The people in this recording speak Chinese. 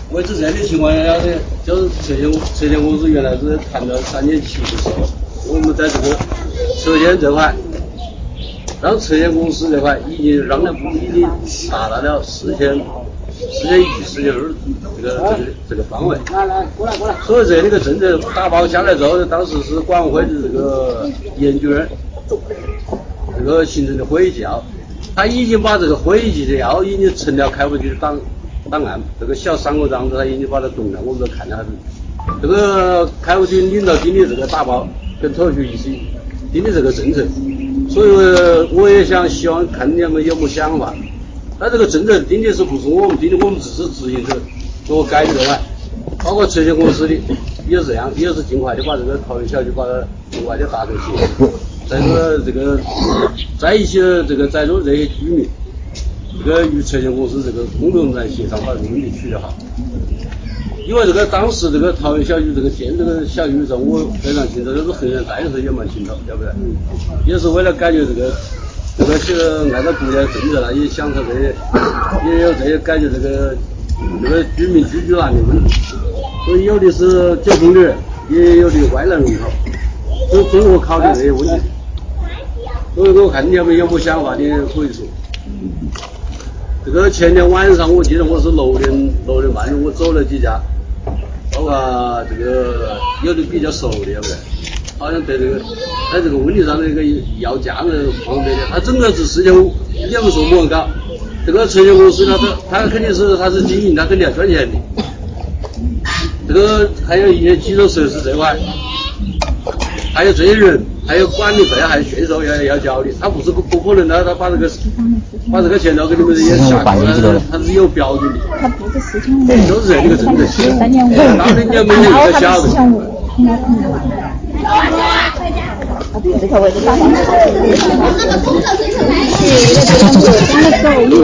为此这样的情况下，就是车险公司原来是谈到3年期的时候，我们在这个车险这块，让车险公司这块已经让的已经达到了4100、42这个范围。所以这个政策打包下来之后，当时是管委会的这个研究员，这个形成的会议纪要，他已经把这个会议纪要已经成了开会局的档案，这个小3个章子他已经把它动了，我们都看了。这个开会局领导定的这个打包，跟统计局一起定的这个政策，所以我也希望看你们有没有想法。那这个政策定的是不是我们定的，我们只是执行者，做改的话，包括车险公司的也是这样，也是尽快的把这个桃园小区把它尽快的达成协议。这个在一些这个在座这些居民，这个与车险公司这个共同来协商把这个问题处理好。因为这个当时这个桃园小区这个建这个小区的时候，我非常清楚，就是恒源贷的时候也蛮清楚，对不对？也是为了解决这个按照国家政策呢，也想着这些，也有这些解决这个居民居住难的问题。所以有的是9公里，也有的外来人口，都综合考虑这些问题。所以我看你们有没有想法，你可以说。这个前天晚上我记得我是6点半我走了几家，包括这个有的比较熟的，对不对？好像对这个在这个问题上的一个要价的方面的，他整个是4500，也不说不很高。这个车险公司他肯定是他是经营，他肯定要赚钱的。这个还有一些基础设施这块，还有这些人，还有管理费，还有税收要交的，他不是不可能他把这个钱都给你们这些下扣，他是有标准的。他不是4000，就是这个政策。3年5，当然你们也要晓得。这个位置打